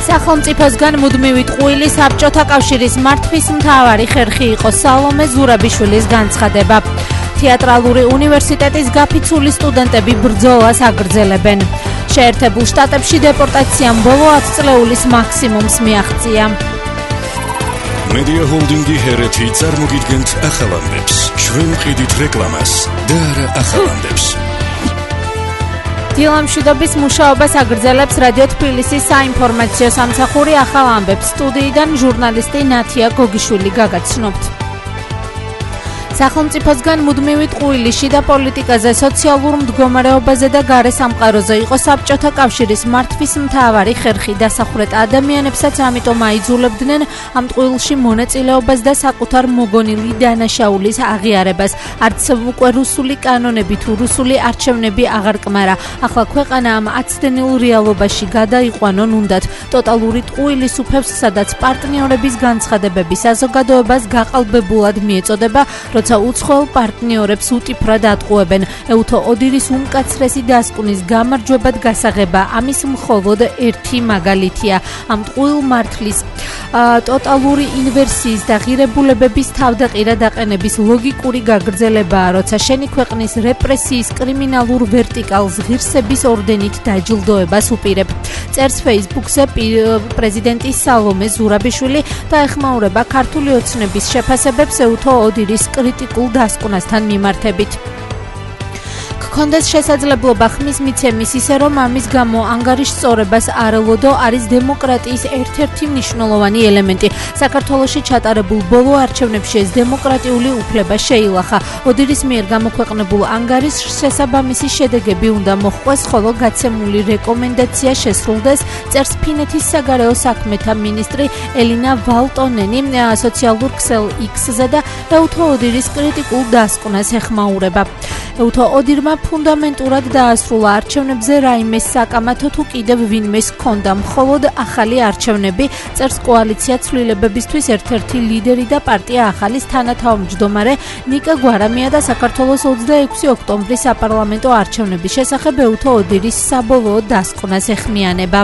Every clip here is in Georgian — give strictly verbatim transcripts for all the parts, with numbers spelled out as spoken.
სახელმწიფოსგან მუდმივი ტყუილი საბჭოთა კავშირის მმართვის მთავარი ხერხი იყო სალომე ზურაბიშვილის განცხადება. თეატრალური უნივერსიტეტის გაფიცული სტუდენტები ბრძოლას აგრძელებენ. შეერთებულ შტატებში დეპორტაციამ ბოლო ათწლეულის მაქსიმუმს მიაღწია. მედია ჰოლდინგი ჰერეთი წარმოგიდგენთ ახალ ამბებს. ჩვენ ვყიდით რეკლამას და არა ახალ ამბებს. დილამშვიდობის მუშაობას აგრძელებს რადიო თბილისის საინფორმაციო სამსახური ახალ ამბებს. სტუდიიდან ჟურნალისტი ნათია გოგიშვილი გაგაცნობთ. სახელმწიფოსგან მუდმივი ტყუილი შიდა პოლიტიკაზე, სოციალურ მდგომარეობაზე და გარე სამყაროზე იყო საბჭოთა კავშირის მმართვის მთავარი ხერხი. დასახურეთ ადამიანებსაც ამიტომ აიძულებდნენ ამ ტყუილში მონაწილეობას და საკუთარ მოგონილი დანაშაულის აღიარებას. არც უკვე რუსული კანონები თუ რუსული არჩევნები აღარ კმარა. ახლა ქვეყანა ამ აცდენილ რეალობაში გადაიყვანონ უნდათ. ტოტალური ტყუილის უფევს, სადაც პარტნიორების განცხადებები საზოგადოებას გაყალბებულად მიეწოდება, როცა უცხოელ პარტნიორებს უტიფრად ატყუებენ. ეუთო ოდირის უმკაცრესი დასკვნის გამარჯვებად გასაღება ამის მხოლოდ ერთი მაგალითია. ამ ტყუილ მართლის ტოტალური ინვერსიის და ღირებულებების თავდაყირა დაყენების ლოგიკური გაგრძელებაა, როცა შენი ქვეყნის რეპრესიის კრიმინალურ ვერტიკალს ღირსების ორდენით დაჯილდოებას უპირებ. წერს ფეისბუქზე პრეზიდენტი სალომე ზურაბიშვილი და ეხმაურება ქართული ოცნების შეფასებებს ეუთო ოდირის კრიტიკულ დასკვნასთან მიმართებით. გქონდეს შესაძლებლობა ხმის მიცემის ისე, რომ ამის გამო ანგარიშ სწორებას არ ელოდო, არის დემოკრატიის ერთ-ერთი მნიშვნელოვანი ელემენტი. საქართველოში ჩატარებულ ბოლო არჩევნებში ეს დემოკრატიული უფლება შეილახა. ოდირის მიერ გამოქვეყნებულ ანგარიშს შესაბამისი შედეგები უნდა მოჰყვეს, ხოლო გაცემული რეკომენდაცია შესრულდეს, წერს ფინეთის საგარეო საქმეთა მინისტრი ელინა ვალტონენი სოციალურ ქსელ იქსზე და ეუთო ოდირის კრიტიკულ დასკვნას ეხმაურება. ეუთო ოდირმა ფუნდამენტურად დაასრულა არჩევნებზე რაიმე საკამათო თუ კიდევ ვინმეს ჰქონდა მხოლოდ ახალი არჩევნები, წერს კოალიცია ცვლილებებისთვის ერთ-ერთი ლიდერი და პარტია ახალის თანათავმჯდომარე ნიკა გვარამია და საქართველოს ოცდაექვსი ოქტომბრის საპარლამენტო არჩევნების შესახებ ეუთო ოდირის საბოლოო დასკვნას ეხმიანება.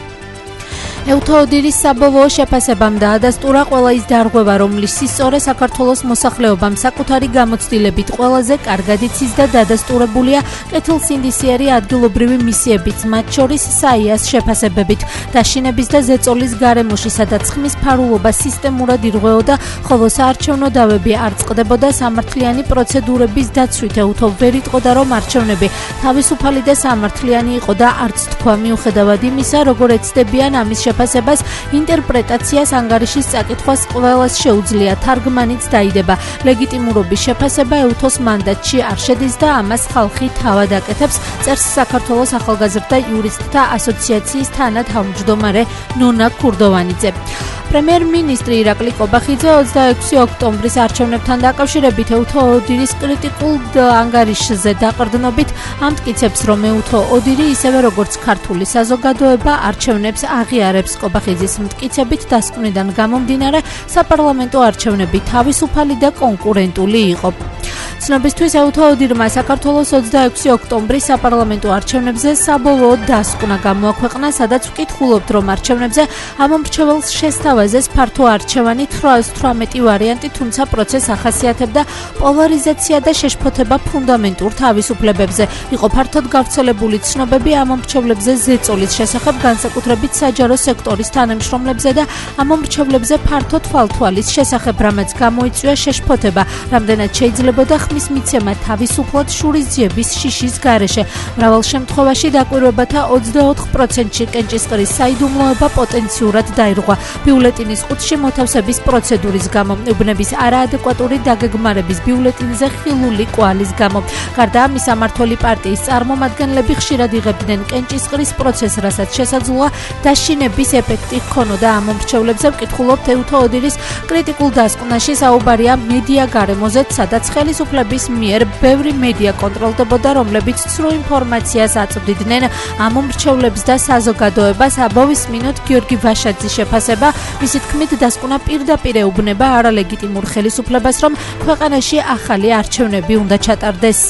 ეუთო ოდირის საბოლოო შეფასებამ დაადასტურა ყველა ის დარღვევა, რომლის სისწორე საქართველოს მოსახლეობამ საკუთარი გამოცდილებით ყველაზე კარგად იცის და დადასტურებულია კეთილსინდისიერი ადგილობრივი მისიებიც, მათ შორის საიას შეფასებებით. დაშინების და ზეწოლის გარემოში, სადაც ხმის ფარულობა სისტემურად ირღვეოდა, ხოლო საარჩევნო დავები არ წყდებოდა, სამართლიანი პროცედურების დაცვით ეუთო ვერ იტყოდა, რომ არჩევნები თავისუფალი და სამართლიანი იყო და არც თქვა, მიუხედავად იმისა, როგორ ეცდებიან ამის შეფასებას, ინტერპრეტაციას, ანგარიშის წაკითხვას ყველას შეუძლია, თარგმანიც დაიდება. ლეგიტიმურობის შეფასება ეუთოს მანდატში არ შედის და ამას ხალხი თავად აკეთებს, წერს საქართველოს ახალგაზრდა იურისტთა ასოციაციის თანათავმჯდომარე ნონა ქურდოვანიძე. პრემიერ-მინისტრი ირაკლი კობახიძე ოცდაექვსი ოქტომბრის არჩევნებთან დაკავშირებით ეუთო ოდირის კრიტიკულ ანგარიშზე დაყრდნობით ამტკიცებს, რომ ეუთო ოდირი ისევე როგორც ქართული საზოგადოება არჩევნებს აღიარებს. კობახიძის მტკიცებით დასკვნიდან გამომდინარე, საპარლამენტო არჩევნები თავისუფალი და კონკურენტული იყო. ცნობისთვის ეუთო ოდირმა საქართველოს ოცდაექვსი ოქტომბრის საპარლამენტო არჩევნებზე საბოლოო დასკვნა გამოაქვეყნა, სადაც ვკითხულობთ, რომ არჩევნებზე ამომრჩეველს შესთავაზეს ფართო არჩევანი თვრაას თვრამეტი ვარიანტი, თუმცა პროცესს ახასიათებდა პოლარიზაცია და შეშფოთება ფუნდამენტურ თავისუფლებებზე. იყო ფართოდ გავრცელებული ცნობები ამომრჩევლებზე ზეწოლის შესახებ, განსაკუთრებით საჯარო სექტორის თანამშრომლებზე და ამომრჩევლებზე ფართო თვალთვალის შესახებ, რამაც გამოიწვია შეშფოთება, რამდენად შეიძლებოდა ხმის მიცემა თავისუფლად შურისძიების შიშის გარეშე. მრავალ შემთხვევაში დაკვირვებათა ოცდაოთხ პროცენტში კენჭისყრის საიდუმლოება პოტენციურად დაირღვა. ბიულეტინის ყუთში მოთავსების პროცედურის გამო, უბნების არაადეკვატური დაგეგმარების ბიულეტინზე ხილული კვალის გამო. გარდა ამისა, მმართველი პარტიის წარმომადგენლები ხშირად იღებდნენ კენჭისყრის პროცესს, რასაც შესაძლოა დაშინების ეფექტი ჰქონოდა ამომრჩევლებზე. ვკითხულობთ ეუთო ოდირის კრიტიკულ დასკვნაში საუბარია მედია გარემოზე, სადაც ხელისუფლების მიერ ბევრი მედია კონტროლდებოდა, რომლებიც ცრუ ინფორმაციას აწვდიდნენ ამომრჩევლებს და საზოგადოებას. ამოვისმინოთ გიორგი ვაშაძის შეფასება. მისი თქმით, დასკვნა პირდაპირ ეუბნება არალეგიტიმურ ხელისუფლებას, რომ ქვეყანაში ახალი არჩევნები უნდა ჩატარდეს.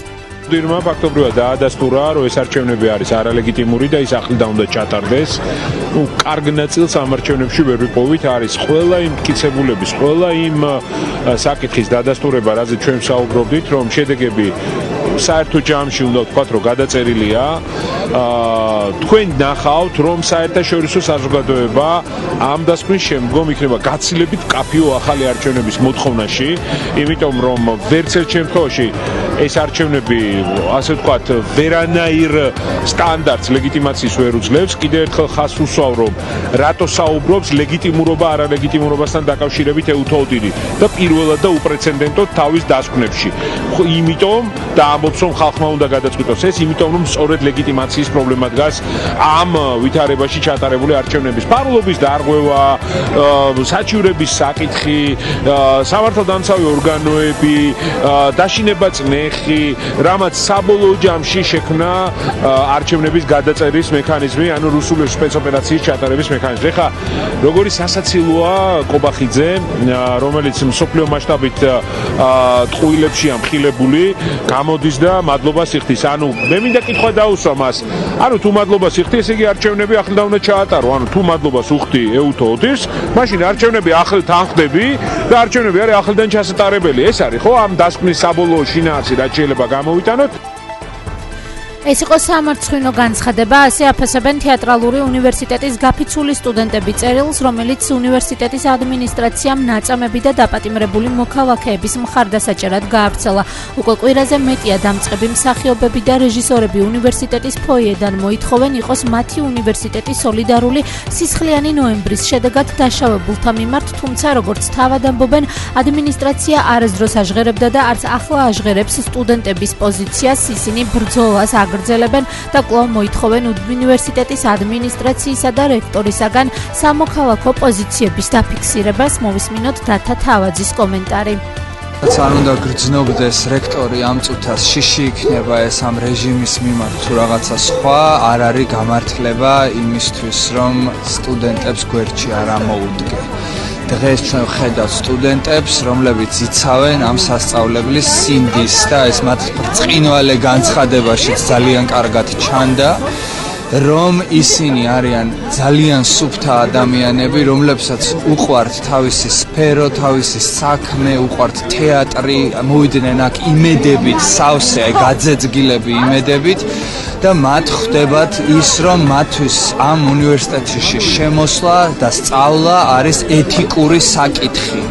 მკვდირმა ფაქტობრივად დაადასტურა, რომ ეს არჩევნები არის არალეგიტიმური და ის ახლდა უნდა ჩატარდეს. ნუ კარგ ნაწილს ამ არჩევნებში ვერ ვიპოვით, არის ყველა იმ მტკიცებულების, ყველა იმ საკითხის დადასტურება, რაზე ჩვენ ვსაუბრობდით, რომ შედეგები საერთო ჯამში უნდა ვთქვათ, რომ გადაწერილია. თქვენ ნახავთ, რომ საერთაშორისო საზოგადოება ამ დასკვნის შემდგომ იქნება გაცილებით მკაფიო ახალი არჩევნების მოთხოვნაში, იმიტომ რომ ვერც ერთ შემთხვევაში ეს არჩევნები, ასე ვთქვათ, ვერანაირ სტანდარტს ლეგიტიმაციის ვერ უძლებს. კიდევ ერთხელ ხაზს უსვავ, რომ რატო საუბრობს ლეგიტიმურობა არალეგიტიმურობასთან დაკავშირებით ევთოდირი და პირველად და უპრეცედენტოდ თავის დასკვნებში. იმიტომ და ამბობს, რომ ხალხმა უნდა გადაწყვიტოს ეს, იმიტომ რომ სწორედ ლეგიტიმაციის პრობლემა დგას ამ ვითარებაში ჩატარებული არჩევნების ფარულობის დარღვევა, საჩივრების საკითხი, სამართალდამცავი ორგანოები, დაშინება წნეხი, რამაც საბოლოო ჯამში შექმნა არჩევნების გადაწერის მექანიზმი, ანუ რუსული სპეცოპერაციის ჩატარების მექანიზმი. ეხლა როგორი სასაცილოა კობახიძე, რომელიც მსოფლიო მასშტაბით ტყუილებშია მხილებული, გამოდის და მადლობას იხდის. ანუ მე მინდა კითხვა დაუსვა მას. ანუ თუ მადლობას იხდი, ესე იგი არჩევნები ახლდა უნდა ჩაატარო. ანუ თუ მადლობას უხდი ევთოდირს, მაშინ არჩევნები ახლდ თანხდები და არჩევნები არის ახლდან ჩასატარებელი. ეს არის ხო ამ დასკვნის საბოლოო შინაარსი, რაც შეიძლება გამოვიტანოთ. ეს იყო სამარცხვინო განცხადება, ასე აფასებენ თეატრალური უნივერსიტეტის გაფიცული სტუდენტები წერილს, რომელიც უნივერსიტეტის ადმინისტრაციამ ნაწამები და დაპატიმრებული მოქალაქეების მხარდასაჭერად გაავრცელა. უკვე კვირაზე მეტია დამწყები მსახიობები და რეჟისორები უნივერსიტეტის ფოიედან მოითხოვენ იყოს მათი უნივერსიტეტის სოლიდარული სისხლიანი ნოემბრის შედეგად დაშავებულთა მიმართ, თუმცა როგორც თავად ამბობენ, ადმინისტრაცია არასდროს აჟღერებდა და არც ახლა აჟღერებს სტუდენტების პოზიციას, ისინი ბრძოლას აგრძელებენ და კვლავ მოითხოვენ უნივერსიტეტის ადმინისტრაციისა და რექტორისაგან სამოქალაქო პოზიციების დაფიქსირებას. მოვისმინოთ დათა თავაძის კომენტარი. არ უნდა გრძნობდეს რექტორი ამ წუთას შიში იქნება ეს ამ რეჟიმის მიმართ თუ რაღაცა სხვა, არ არის გამართლება იმისთვის, რომ სტუდენტებს გვერდში არ ამოუდგე. დღეს ჩვენ ვხედავთ სტუდენტებს, რომლებიც იცავენ ამ სასწავლებლის სინდის და ეს მათ ბრწყინვალე განცხადებაში ძალიან კარგად ჩანდა, რომ ისინი არიან ძალიან სუფთა ადამიანები, რომლებსაც უყვართ თავისი სფერო, თავისი საქმე, უყვართ თეატრი, მოვიდნენ აქ იმედებით, სავსე გაძეძგილები იმედებით და მათ ხვდებათ ის, რომ მათთვის ამ უნივერსიტეტში შემოსვლა და სწავლა არის ეთიკური საკითხი.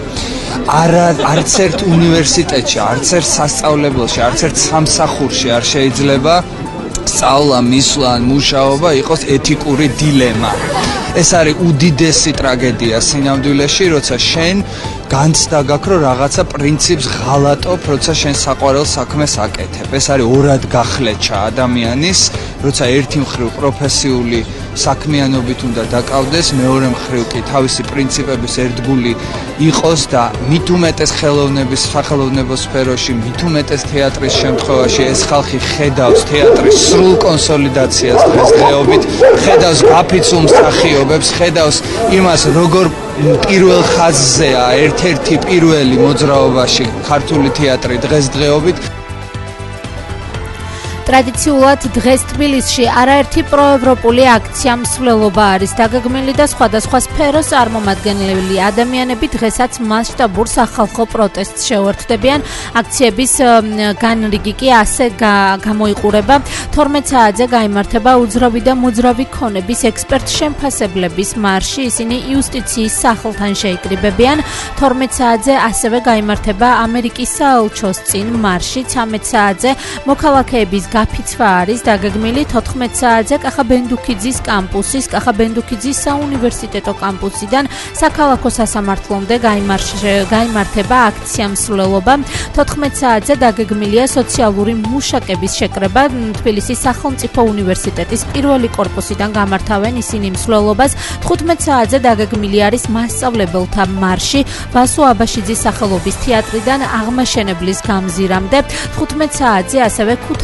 არა არც ერთ უნივერსიტეტში, არც ერთ სასწავლებელში, არც ერთ სამსახურში არ შეიძლება სწავლა, მისვლა, მუშაობა იყოს ეთიკური დილემა. ეს არის უდიდესი ტრაგედია სინამდვილეში, როცა შენ განცდა გაქვს, რომ რაღაცა პრინციპს ღალატობ, როცა შენ საყვარელ საქმეს აკეთებ. ეს არის ორად გახლეჩა ადამიანის, როცა ერთი მხრივ პროფესიული საქმიანობით უნდა დაკავდეს, მეორე მხრივ კი თავისი პრინციპების ერთგული იყოს და მით უმეტეს ხელოვნების, სახელოვნებო სფეროში, მით უმეტეს თეატრის შემთხვევაში ეს ხალხი ხედავს თეატრის სრულ კონსოლიდაციას დღესდღეობით, ხედავს გაფიცულ მსახიობებს, ხედავს იმას, როგორ პირველ ხაზზეა ერთ-ერთი პირველი მოძრაობაში ქართული თეატრი დღესდღეობით. ტრადიციულად დღეს თბილისში არაერთი პროევროპული აქცია მსვლელობა არის დაგეგმილი და სხვადასხვა სფეროს წარმომადგენლები ადამიანები დღესაც მასშტაბურ სახალხო პროტესტს შეუერთდებიან. აქციების განრიგი კი ასე გამოიყურება. თორმეტ საათზე გაიმართება უძრავი და მოძრავი ქონების ექსპერტ შემფასებლების მარში, ისინი იუსტიციის სახლთან შეიკრიბებიან. თორმეტ საათზე ასევე გაიმართება ამერიკის საელჩოს წინ მარში. ცამეტ საათზე მოქალაქეების გაფიცვა არის დაგეგმილი. თოთხმეტ საათზე კახაბენდუქიძის კამპუსის, კახაბენდუქიძის საუნივერსიტეტო კამპუსიდან საქალაქო სასამართლომდე გაიმართება აქცია მსვლელობა. თოთხმეტ საათზე დაგეგმილია სოციალური მუშაკების შეკრება. თბილისის სახელმწიფო უნივერსიტეტის პირველი კორპუსიდან გამართავენ ისინი მსვლელობას. თხუთმეტ საათზე დაგეგმილი არის მასწავლებელთა მარში ვასო აბაშიძის სახელობის თეატრიდან აღმაშენებლის გამზირამდე. თხუთმეტ საათზე ასევე ქუთაისელ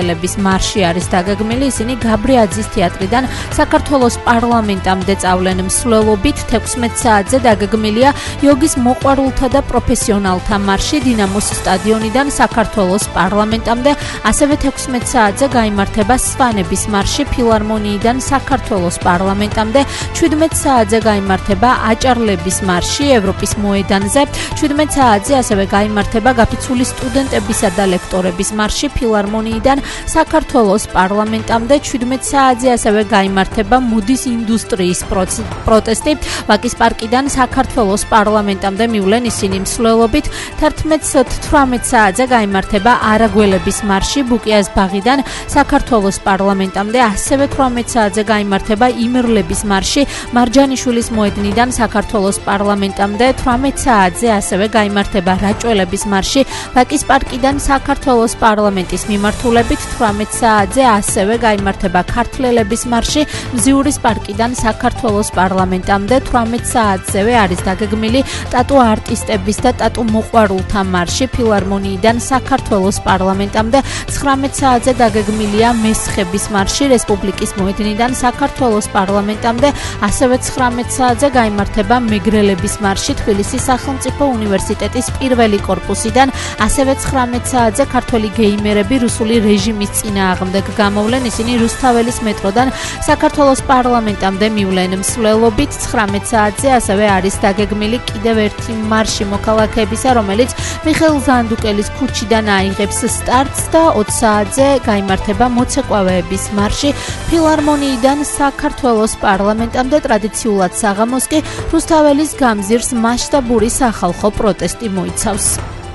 raჭველების მარში არის დაგეგმილი. ისინი გაბრიაძის თეატრიდან საქართველოს პარლამენტამდე წავლენ. მსვლელობით თექვსმეტ საათზე დაგეგმილია იოგის მოყვარულთა და პროფესიონალთა მარში დინამოს სტადიონიდან საქართველოს პარლამენტამდე. ასევე თექვსმეტ საათზე გაიმართება სვანების მარში ფილარმონიიდან საქართველოს პარლამენტამდე. ჩვიდმეტ საათზე გაიმართება აჭარლების მარში ევროპის მოედანზე. ჩვიდმეტ საათზე ასევე გაიმართება გაფიცული სტუდენტებისა და ლექტორების მარში ფილარმონიიდან საქართველოს პარლამენტამდე. ჩვიდმეტ საათზე ასევე გაიმართება მოდის ინდუსტრიის პროტესტი. ვაკის პარკიდან საქართველოს პარლამენტამდე მივლენ ისინი მსვლელობით. თერთმეტ საათზე გაიმართება არაგველების მარში ბუკიას ბაღიდან საქართველოს პარლამენტამდე. ასევე თვრამეტ საათზე გაიმართება იმერლების მარში მარჯანიშვილის მოედნიდან საქართველოს პარლამენტამდე. თვრამეტ საათზე ასევე გაიმართება რაჭველების მარში ვაკის პარკიდან საქართველოს პარლამენტის მიმართულებით. თვრამეტ საათზე ასევე გაიმართება ქართველების მარში მზიურის პარკიდან საქართველოს პარლამენტამდე. თვრამეტ საათზევე არის დაგეგმილი ტატუ არტისტების და ტატუ მოყვარულთა მარში ფილარმონიიდან საქართველოს პარლამენტამდე. ცხრამეტ საათზე დაგეგმილია მესხების მარში რესპუბლიკის მოედნიდან საქართველოს პარლამენტამდე. ასევე ცხრამეტ საათზე გაიმართება მეგრელების მარში თბილისის სახელმწიფო უნივერსიტეტის პირველი კორპუსიდან. ასევე ცხრამეტ საათზე ქართველი გეიმერები რუსული რეჟიმის წინააღმდეგ გამოვლენ. ისინი რუსთაველის მეტროდან საქართველოს პარლამენტამდე მივლენ მსვლელობით. ცხრამეტ საათზე ასევე არის დაგეგმილი კიდევ ერთი მარში მოქალაქეებისა, რომელიც მიხეილ ზანდუკელის ქუჩიდან აიღებს სტარტს და ოცი საათზე გაიმართება მოცეკვავეების მარში ფილარმონიიდან საქართველოს პარლამენტამდე. ტრადიციულად საღამოს კი რუსთაველის გამზირს მასშტაბური სახალხო პროტესტი მოიცავს.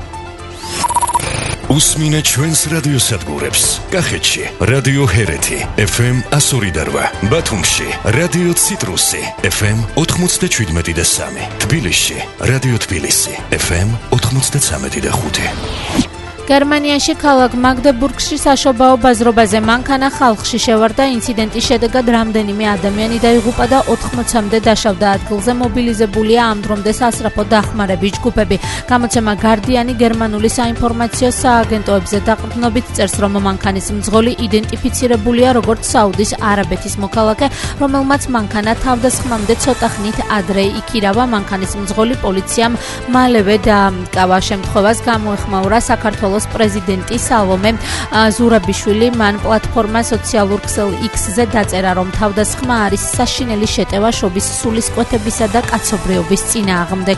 უსმინეთ ჩვენს რადიოსადგურებს. კახეთში რადიო ჰერეთი ეფ ემ εκατო ორი და რვა, ბათუმში რადიო ციტრუსი ეფ ემ ოთხმოცდაშვიდმეტი და სამი, თბილისში რადიო თბილისი ეფ ემ ოთხმოცდაცამეტი და ხუთი. გერმანიაში ქალაქ მაგდებურგში საშობაო ბაზრობაზე მანქანა ხალხში შევარდა. ინციდენტის შედეგად რამდენიმე ადამიანი დაიღუპა და ოთხმოცამდე დაშავდა. ადგილზე მობილიზებულია ამ დრომდე სასწრაფო დახმარების ჯგუფები. გამოცემა გარდიანი გერმანული საინფორმაციო სააგენტოებზე დაყრდნობით წერს, რომ მანქანის მძღოლი იდენტიფიცირებულია როგორც საუდის არაბეთის მოქალაქე, რომელმაც მანქანა თავდასხმამდე ცოტა ხნით ადრე იქირავა. მანქანის მძღოლი პოლიციამ მალევე დაამტკავა. შემთხვევას გამოეხმაურა საქართველოს პრეზიდენტი სალომე ზურაბიშვილი. მან პლატფორმა სოციალურ ქსელ იქსზე დაწერა, რომ თავდასხმა არის საშინელი შეტევა შობის სულისკვეთებისა და კაცობრიობის წინააღმდეგ.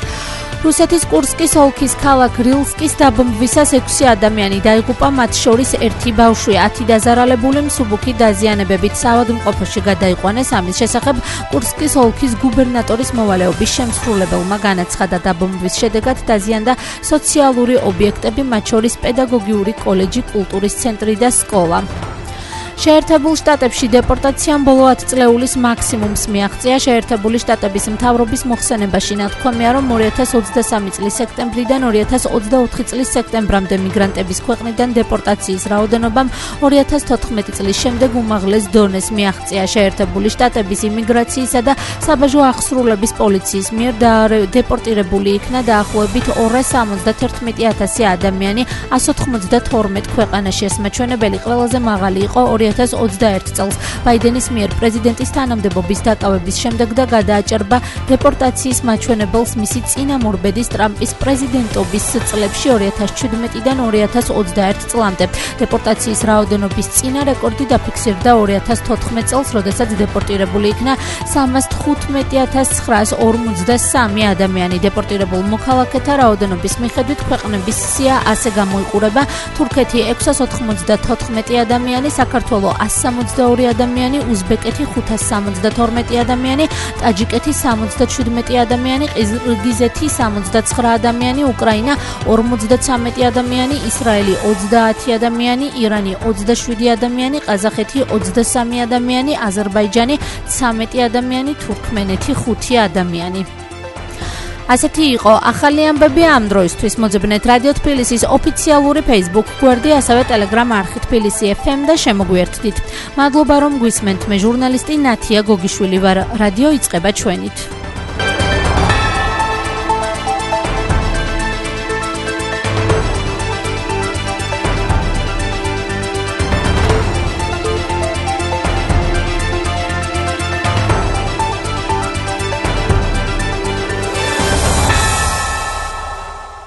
რუსეთის კურსკის ოლქის ქალაქ რილსკის დაბომბვისას ექვსი ადამიანი დაიღუპა, მათ შორის ერთი ბავშვი. ათი დაზარალებული მსუბუქი დაზიანებებით საავადმყოფოში გადაიყვანეს. ამის შესახებ კურსკის ოლქის გუბერნატორის მოვალეობის შემსრულებელმა განაცხადა. დაბომბვის შედეგად დაზიანდა სოციალური ობიექტები, მათ შორის პედაგოგიური კოლეჯი, კულტურის ცენტრი და სკოლა. შეერთებულ შტატებში დეპორტაციამ ბოლო ათი წლეულის მაქსიმუმს მიაღწია. შეერთებული შტატების მთავრობის მოხსენებაში ნათქვამია, რომ ორი ათას ოცდასამი წლის სექტემბრიდან ორი ათას ოცდაოთხი წლის სექტემბრამდე მიგრანტების ქვეყნიდან დეპორტაციის რაოდენობამ ორი ათას თოთხმეტი წლის შემდეგ უმაღლეს დონეს მიაღწია. შეერთებული შტატების იმიგრაციისა და საბაჟო აღსრულების პოლიციის მიერ დეპორტირებული იქნა დაახლოებით ორას სამოცდათერთმეტი ათასი ადამიანი ას ოთხმოცდათორმეტ ქვეყანაში. ეს მაჩვენებელი ყველაზე მაღალი იყო ორი ათას ოცდაერთი წელს ბაიდენის მიერ პრეზიდენტის თანამდებობის დაკავების შემდეგ და გადააჭერბა დეპორტაციის მაჩვენებელს მისი წინამორბედის ტრამპის პრეზიდენტობის წლებში ორი ათას ჩვიდმეტიდან ორი ათას ოცდაერთი წლამდე. დეპორტაციის რაოდენობის წინა რეკორდი დაფიქსირდა ორი ათას თოთხმეტ წელს, როდესაც დეპორტირებული იქნა სამას თხუთმეტი ათას ცხრაას ორმოცდასამი ადამიანი. დეპორტირებულ მოქალაქეთა რაოდენობის მიხედვით ქვეყნების სია ასე გამოიყურება: თურქეთი ექვსას ოთხმოცდათოთხმეტი ადამიანი, საქართველო ას სამოცდაორი ადამიანი, უზბეკეთი ხუთას სამოცდათორმეტი ადამიანი, ტაჯიკეთი სამოცდაშვიდმეტი ადამიანი, ყირგიზეთი სამოცდაცხრა ადამიანი, უკრაინა ორმოცდაცამეტი ადამიანი, ისრაელი ოცდაათი ადამიანი, ირანი ოცდაშვიდი ადამიანი, ყაზახეთი ოცდასამი ადამიანი, აზერბაიჯანი ცამეტი ადამიანი, თურქმენეთი ხუთი ადამიანი. ასეთი იყო ახალი ამბები ამ დროისთვის. მოძებნეთ რადიო თბილისის ოფიციალური Facebook გვერდი, ასევე Telegram არხი თბილისი ეფ ემ და შემოგვიერთდით. მადლობა რომ გვისმენთ. მე ჟურნალისტი ნათია გოგიშვილი ვარ. რადიო იწყება ჩვენით.